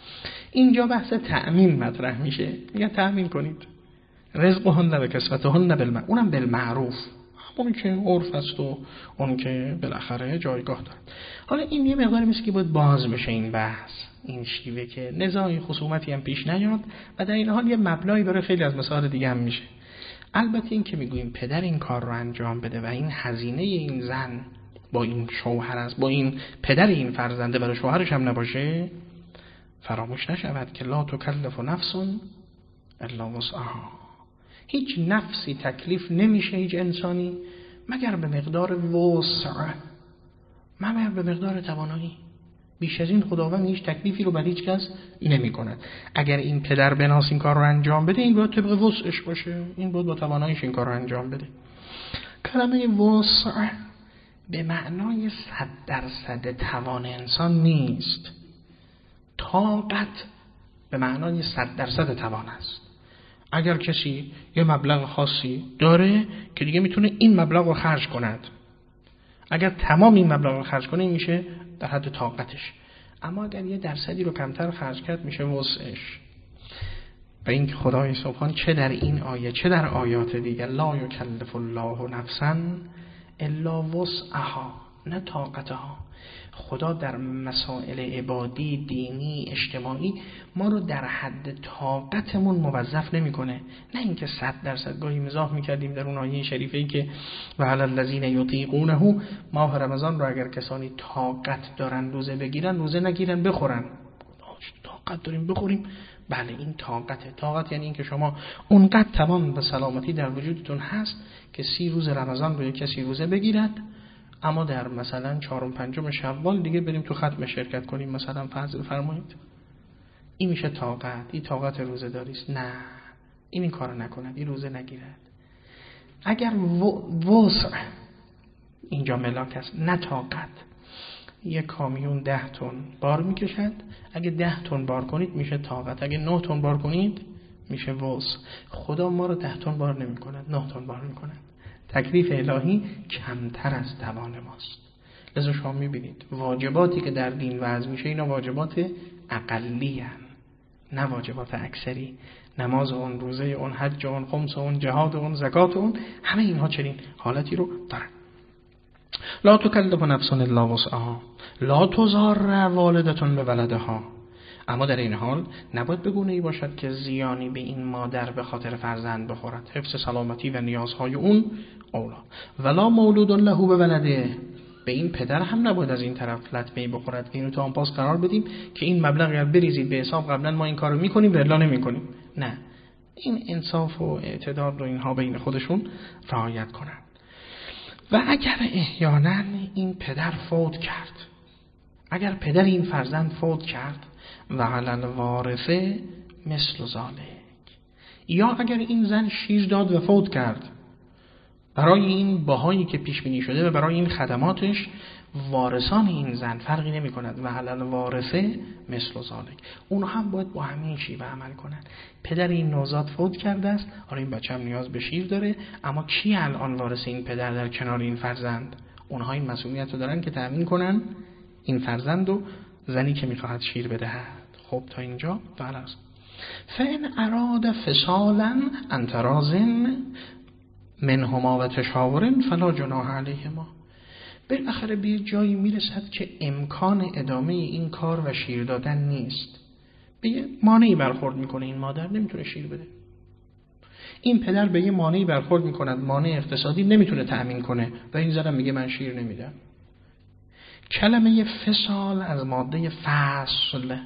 اینجا بحث تأمین مطرح میشه، میگن تأمین کنید. رزقهن و کسوتهن بالمعروف، اونم بالمعروف، اون که عرف است و اون که بالاخره جایگاه داره. حالا این یه مقداری مثل که باید باز بشه این بحث، این شیوه که نزاعی خصومتی هم پیش نیاد و در این حال یه مبلایی برای خیلی از مسائل دیگه هم میشه. البته این که میگوییم پدر این کار رو انجام بده و این هزینه این زن با این شوهر است، با این پدر این فرزنده برای شوهرش هم نباشه، فراموش نشود که لا تکلف نفس الا وسعها. هیچ نفسی تکلیف نمیشه، هیچ انسانی، مگر به مقدار وسع، مگر به مقدار توانایی. بیش از این خداوند هیچ تکلیفی رو بر هیچ کس نمی کند. اگر این پدر بناس این کار رو انجام بده، این باید طبق وسعش باشه، این باید با تواناییش این کار رو انجام بده. کلمه وسع به معنای صد درصد توان انسان نیست. طاقت به معنای صد درصد توان است. اگر کسی یه مبلغ خاصی داره که دیگه میتونه این مبلغ رو خرج کند، اگر تمام این مبلغ رو خرج کنه میشه در حد طاقتش. اما اگر یه درصدی رو کمتر خرج کرد میشه وسعش. و این خدای سبحان چه در این آیه چه در آیات دیگه، لا یکلف الله نفسا الا وسعها، نه طاقتها. خدا در مسائل عبادی، دینی، اجتماعی ما رو در حد طاقتمون موظف نمیکنه. نه اینکه صد درصد. گاهی مزاح میکردیم در اون آیه شریفه‌ای که و علی الذین یطیقونه، ماه رمضان رو اگر کسانی طاقت دارن روزه بگیرن، روزه نگیرن، بخورن. طاقت داریم بخوریم، بله این طاقته. طاقت یعنی این که شما اونقدر توان و سلامتی در وجودتون هست که سی روز رمضان رو یک کسی روزه بگیرد، اما در مثلا چهارم پنجم شوال دیگه بریم تو ختم شرکت کنیم، مثلا فرض بفرمایید. این میشه طاقت، این طاقت روزه داریست. نه، این این کارو نکند، این روزه نگیرد. اگر وسع اینجا ملاک است، نه طاقت. یک کامیون ده تن بار میکشد، اگه ده تن بار کنید میشه طاقت، اگه نه تن بار کنید میشه وسع. خدا ما رو ده تن بار نمی کند، نه تن بار میکند. تکلیف الهی کمتر از توان ماست. لذا شما میبینید واجباتی که در دین وضع میشه اینا واجبات اقلی هن، نه واجبات اکثری. نماز اون، روزه اون، حج اون، خمس اون، جهاد اون، زکات اون، همه اینها چنین حالتی رو دارن. لا تکلف نفس الا وسعها لا تضار والدة بولدها. اما در این حال نباید به گونه‌ای باشد که زیانی به این مادر به خاطر فرزند بخورد. حفظ سلامتی و نیازهای اون اولا. ولا مولود له به ولده. به این پدر هم نباید از این طرف لطمه‌ای بخورد که اینو تو آنپاس قرار بدیم که این مبلغ اگر بریزید به حساب قبلا ما این کارو میکنیم و الا نمیکنیم. نه، این انصاف و اعتدال رو اینها بین خودشون رعایت کنند. و اگر احیانا این پدر فوت کرد، اگر پدر این فرزند فوت کرد، و علی الوارثه مثل ذلک، یا اگر این زن شیر داد و فوت کرد، برای این بهایی که پیش بینی شده و برای این خدماتش وارثان این زن فرقی نمی کند. و علی الوارثه مثل ذلک، اونها هم باید با همین شیوه عمل کنند. پدر این نوزاد فوت کرده است، آره این بچه هم نیاز به شیر داره، اما کی الان وارث این پدر در کنار این فرزند؟ اونها این مسئولیت رو دارن که تأمین کنن این فرزند و زنی که میخواهد شیر بدهد. خب تا اینجا درست. فإن اراد فصالا عن تراض منهما و تشاور فلا جناح علیهما. بالاخره به جایی میرسد که امکان ادامه این کار و شیر دادن نیست. به یه مانعی برخورد میکنه، این مادر نمیتونه شیر بده، این پدر به یه مانعی برخورد میکند، مانع اقتصادی نمیتونه تأمین کنه و این زن میگه من شیر نمیدم. کلمه فصال از ماده فصل،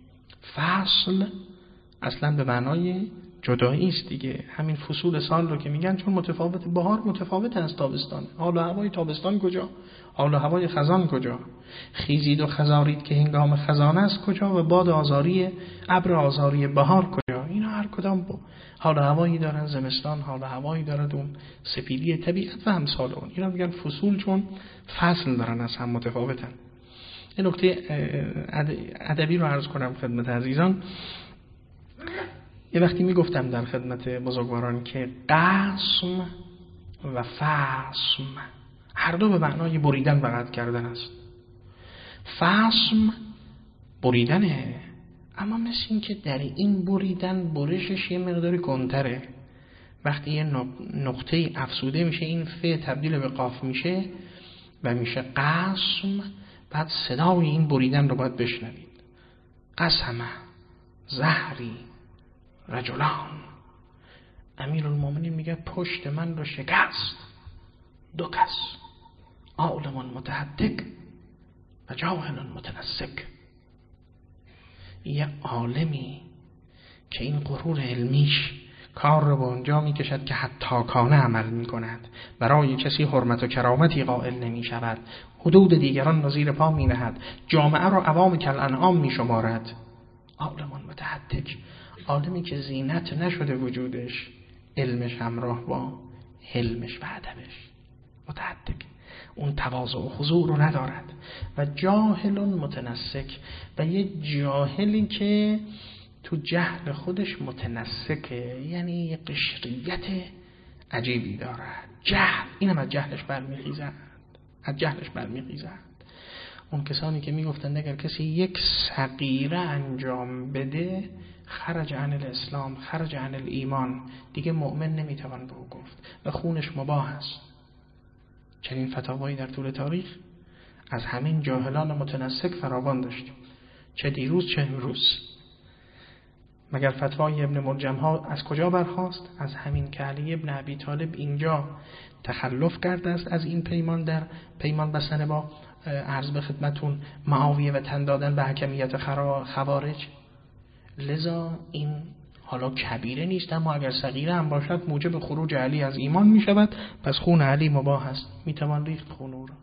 فصل اصلا به معنای جدایی است دیگه. همین فصول سال رو که میگن چون متفاوت، بهار متفاوت از تابستان، حال و هوای تابستان کجا، حال و هوای خزان کجا، خیزید و خزارید که هنگام خزان است کجا، و باد آزاری ابر آزاری بهار کجا. اینا هر کدام با حال و هوایی دارن. زمستان حال و هوایی دارد، اون سپیدی طبیعت و همسال اون. اینا میگن فصول چون فصل دارن، از هم متفاوتن. این نکته ادبی رو عرض کنم خدمت عزیزان. یه وقتی میگفتم در خدمت بزرگواران که قسم و فصم هر دو به معنای بریدن و قطع کردن است. فصم بریدنه، اما مثل این که در این بریدن برشش یه مقداری کنتره. وقتی یه نقطه افسوده میشه، این ف تبدیل به قاف میشه و میشه قسم. بعد صدای این بریدن رو باید بشنوید. قسمه زهری رجلان. امیرالمومنین میگه پشت من رو شکست دو کس، عالم متحدق و جاهل متنسک. یه عالمی که این غرور علمیش کار رو به اونجا میکشد که حتی کانه عمل میکند، برای کسی حرمت و کرامتی قائل نمیشود، حدود دیگران را زیر پا مینهد، جامعه را عوام کالانعام میشمارد. عالم متحدق، عالمی که زینت نشده وجودش، علمش همراه با حلمش و ادبش. متحدق، اون تواضع و خضوع رو ندارد. و جاهل متنسک، و یه جاهلی که تو جهل خودش متنسکه، یعنی یه قشریت عجیبی دارد. جهل، اینم از جهلش برمیخیزد، از جهلش برمیخیزد. اون کسانی که میگفتند اگر کسی یک صغیره انجام بده خرج عن الاسلام، خرج عن الایمان، دیگه مؤمن نمیتوان به او گفت و خونش مباح است. چنین فتاوایی در طول تاریخ از همین جاهلان متنسک فراوان داشتیم، چه دیروز چه امروز. مگر فتوای ابن ملجم ها از کجا برخاست؟ از همین که علی ابن ابی طالب اینجا تخلف کرده است از این پیمان، در پیمان بستن با عرض به خدمتون معاویه و تن دادن به حکمیت خوارج. لذا این حالا کبیره نیست، اما اگر صغیره هم باشد موجب خروج علی از ایمان می شود، پس خون علی مباح است، می توان ریخت خون او را.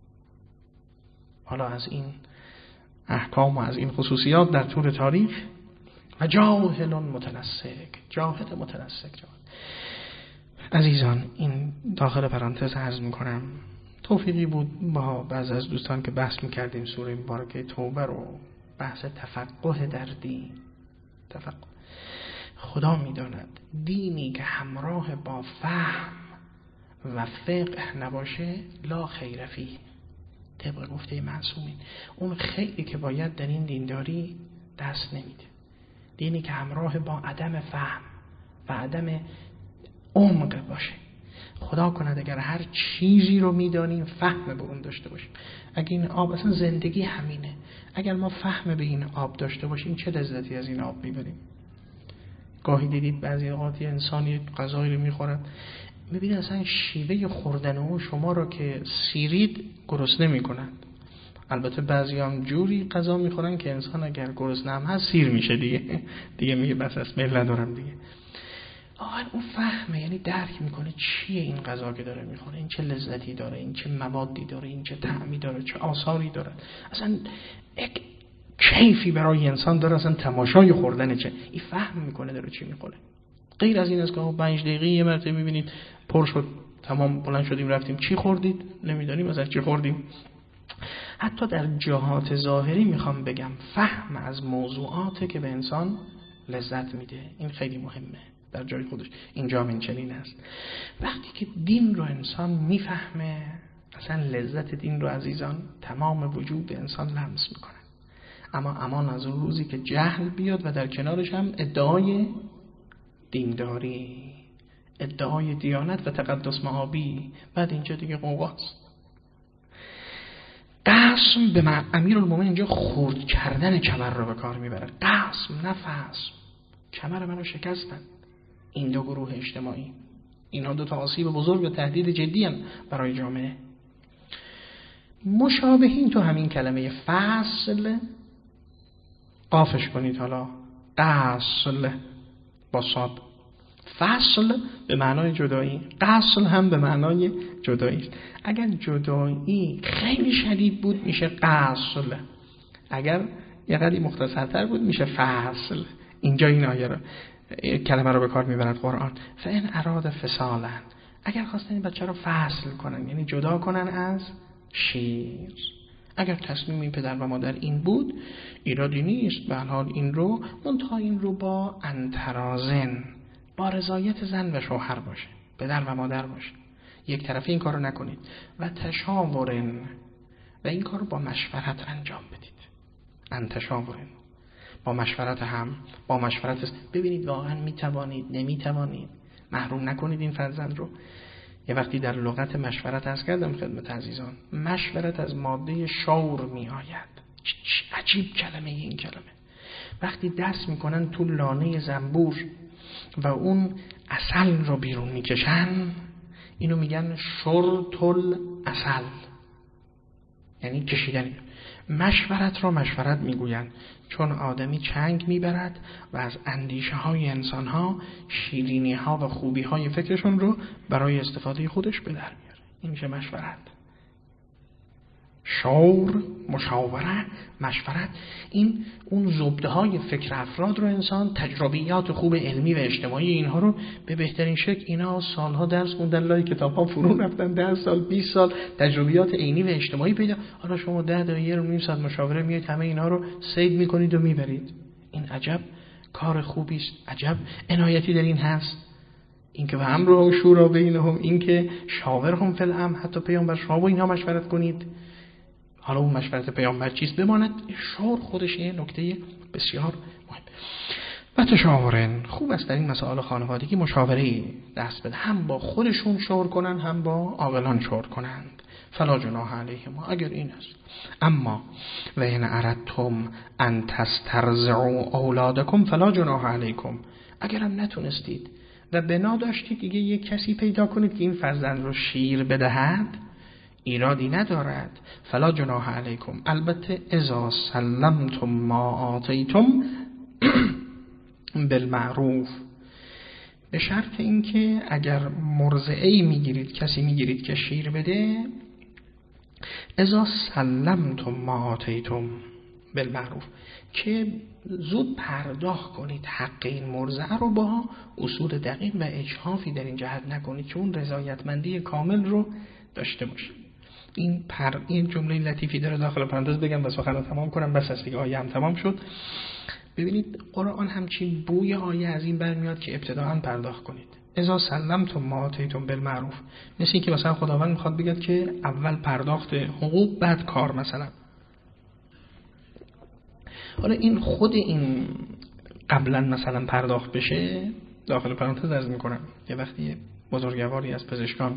حالا از این احکام و از این خصوصیات در طول تاریخ. و جاهل متنسک، جاهل متنسک. جاهل. عزیزان، این داخل پرانتز عرض میکنم توفیقی بود با بعض از دوستان که بحث میکردیم سوره مبارکه توبه رو، بحث تفقه در دین. تفقه، خدا میداند دینی که همراه با فهم و فقه نباشه لا خیر فیه، طبق گفته معصومین. اون خیری که باید در این دینداری دست نمیده. دینی که همراه با عدم فهم و عدم عمق باشه. خدا کند اگر هر چیزی رو میدانیم فهم به اون داشته باشیم. اگر این آب، اصلا زندگی همینه، اگر ما فهم به این آب داشته باشیم چه لذتی از این آب میبریم. گاهی دیدید بعضی اوقات انسانی غذایی رو میخورد، میبینید اصلا شیوه خوردن او شما رو که سیرید گرسنه میکنند. البته بعضی هم جوری غذا میخورن که انسان اگر گرسنه هم هست سیر میشه دیگه دیگه میگه بس است میل ندارم دیگه. آقا اون فهمه، یعنی درک میکنه چیه این غذا که داره میخوره، این چه لذتی داره، این چه موادی داره، این چه طعمی داره، چه آثاری داره. اصلا یک کیفی برای انسان داره، اصلا تماشای خوردن چه، این فهم میکنه داره چی میخوره. غیر از این است که پنج دقیقه یه مرتبه میبینید پر شد، تمام بلند شدیم رفتیم، چی خوردید نمیدونیم، از چی خوردیم. حتی در جهات ظاهری میخوام بگم فهم از موضوعاته که به انسان لذت میده. این خیلی مهمه در جای خودش. اینجا من چنین است. وقتی که دین رو انسان میفهمه، اصلا لذت دین رو عزیزان تمام وجود انسان لمس میکنه. اما امان از اون روزی که جهل بیاد و در کنارش هم ادعای دینداری، ادعای دیانت و تقدس معابی، بعد اینجا دیگه قوقاست. قسم به من امیرالمومنین اینجا خرد کردن کمر رو به کار میبره. قسم نه فسم، کمر منو شکستن این دو گروه اجتماعی. اینها دو تا آسیب بزرگ و تهدید جدی هم برای جامعه. مشابهین تو همین کلمه فصل قافش کنید، حالا قصل با صاد. فصل به معنای جدایی، قصل هم به معنای جدایی. اگر جدایی خیلی شدید بود میشه قصل، اگر یه قدری مختصرتر بود میشه فصل. اینجا این آیه رو کلمه رو به کار میبرد قرآن. فإن اراد فصالا، اگر خواستن این بچه رو فصل کنن یعنی جدا کنن از شیر، اگر تصمیم این پدر و مادر این بود ایرادی نیست، به هر حال این رو منتها این رو با انترازن، با رضایت زن و شوهر باشه، پدر و مادر باشه، یک طرفه این کارو نکنید. و تشاورن، و این کارو با مشورت انجام بدید. انتشاورن، با مشورت هم، با مشورت ببینید واقعا میتوانید نمیتوانید، محروم نکنید این فرزند رو. یه وقتی در لغت مشورت عرض کردم خدمت عزیزان، مشورت از ماده شور می آید. عجیب کلمه این کلمه. وقتی دست میکنن تو لانه زنبور و اون عسل رو بیرون میکشن، اینو میگن شرطل عسل، یعنی کشیدن. مشورت را مشورت میگوین چون آدمی چنگ میبرد و از اندیشه های انسان ها شیرینی ها و خوبی های فکرشون رو برای استفاده خودش به در میاره. این میشه مشورت. شور، مشاوره، مشورت، این اون زبده های فکر افراد رو انسان تجربیات خوب علمی و اجتماعی اینها رو به بهترین شکل، اینا سالها درس خوندن، لای کتاب ها فرو رفتن، ده سال بیست سال تجربیات عینی و اجتماعی پیدا، حالا شما ده دقیقه رو نیم ساعت مشاوره میایید همه اینا رو سید میکنید و میبرید. این عجب کار خوبی است، عجب عنایتی در این هست. این که و امر شورا بینهم، این که شاورهم فی الامر، حتی پیامبر شما با اینها مشورت کنید. حالا اون مشورت پیامبر چیست بماند، شور خودش یه نکته بسیار مهم. و تشاورن، خوب است در این مسائل خانوادگی مشاوره دست بده، هم با خودشون شور کنن هم با عاقلان شور کنند. فلا جناح علیهما، اگر این است. اما و ان اردتم ان تسترضعوا اولادکم فلا جناح علیکم، اگرم نتونستید و بنا داشتید دیگه یک کسی پیدا کنید که این فرزند رو شیر بدهد، ایرادی ندارد. فلا جناح علیکم، البته اذا سلمتم ما آتیتم بالمعروف، به شرط اینکه اگر مرضعی میگیرید، کسی میگیرید که شیر بده، اذا سلمتم ما آتیتم بالمعروف، که زود پرداخت کنید حق این مرضعه رو با اصول دقیق و اجحافی در این جهت نکنید، چون رضایتمندی کامل رو داشته باشید. این پر این جمله لطیفی داره داخل پرانتز بگم و سخن رو تمام کنم، بس است دیگه، آیه هم تمام شد. ببینید قرآن همچین بوی آیه از این برمیاد که ابتداءً پرداخت کنید. اذا سلمتم ما آتیتم بالمعروف، مثل این که مثلا خداوند میخواد بگه که اول پرداخت حقوق بعد کار مثلا. حالا این خود این قبلا مثلا پرداخت بشه، داخل پرانتز عرض میکنم یه وقتی بزرگواری از پزشکان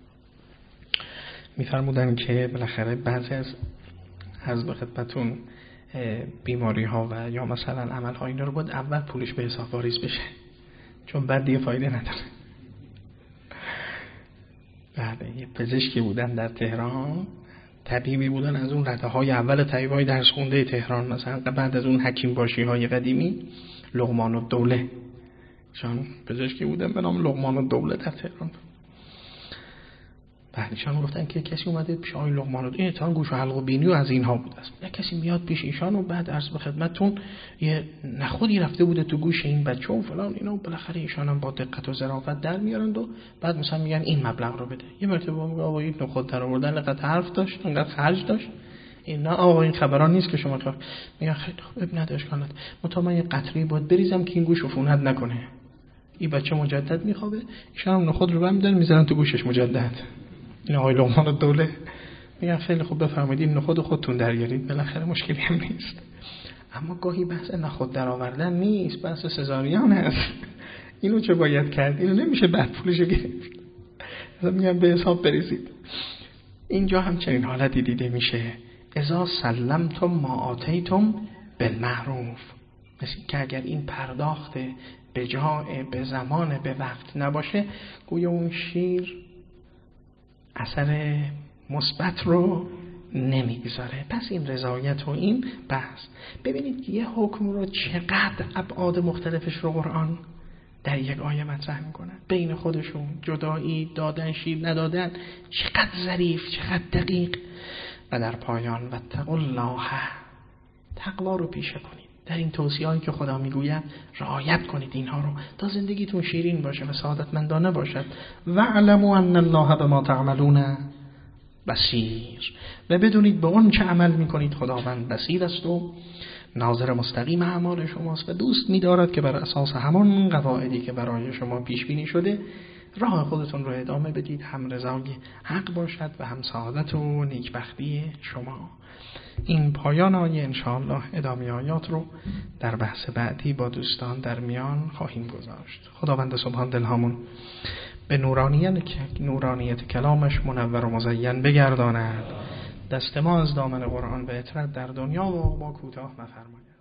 میفرمودن که بالاخره بعضی از از به خدمتون بیماری ها و یا مثلا عمل ها اینا رو باید اول پولش به حساب واریز بشه، چون بعد دیگه فایده نداره. بله، یه پزشکی بودن در تهران، طبیبی بودن از اون رده های اول طبیب های درس خونده تهران، مثلا بعد از اون حکیم باشی های قدیمی، لقمان الدوله، چون پزشکی بودن به نام لقمان الدوله در تهران. بعدشان گفتن که کسی اومده پیش آقای لقمان الدوله، این اتهام گوش و حلق و بینی و از اینها بود است. یک کسی میاد پیش ایشان و بعد عرض به خدمتتون یه نخودی رفته بوده تو گوش این بچه و فلان اینا، بالاخره ایشان هم با دقت و ظرافت در میارند و بعد مثلا میگن این مبلغ رو بده. یه مرتبه میگه آقا این نخود در آوردن لقد حرف داشت، انقدر خرج داشت، این نه آقا این خبران نیست که شما خواهد. میگن خیلی خوب اب نداشت کانت مطمئن یه قطری باید بریزم که این گوش عفونت نکنه. این بچه مجدد میخوابه، ایشان هم نخود رو برمی‌دارن میذارن تو گوشش مجدد. این آقای لقمان الدوله میگن خیلی خوب بفرمایید این نخود خودتون درگیرید، بالاخره مشکلی هم نیست. اما گاهی بحث نخود در آوردن نیست، بحث سزاریان هست. اینو چه باید کرد؟ اینو نمیشه بعد پولشو گرفت. مثلا میگن به حساب بریزید. اینجا هم چنین حالتی دیده میشه. اذا سلمتم ما آتیتم بالمعروف، مثل که اگر این پرداخت به جای به زمان به وقت نباشه، گویا اون شیر اثر مثبت رو نمیگذاره. پس این رضایت و این بحث، ببینید یه حکم رو چقدر ابعاد مختلفش رو قرآن در یک آیه مطرح میکنه، بین خودشون جدایی، دادن شیر ندادن، چقدر ظریف، چقدر دقیق. و در پایان و اتقوا الله، تقوا رو پیشه کنید. در این توصیه‌هایی که خدا میگوید رعایت کنید اینها رو تا زندگیتون شیرین باشه و سعادتمندانه باشد. و علموا ان الله بما تعملون بصیر، و بدونید به اون چه عمل میکنید خداوند بصیر است و ناظر مستقیم اعمال شماست و دوست می‌دارد که بر اساس همان قواعدی که برای شما پیش بینی شده راه خودتون رو ادامه بدید، هم رضای حق باشد و هم سعادت و نیکبختی شما. این پایان آیه انشاءالله ادامه آیات رو در بحث بعدی با دوستان در میان خواهیم گذاشت. خداوند سبحان دلهامون به نورانیت نورانیت کلامش منور و مزین بگرداند، دست ما از دامن قرآن به اطرت در دنیا و با کوتاه مفرماید.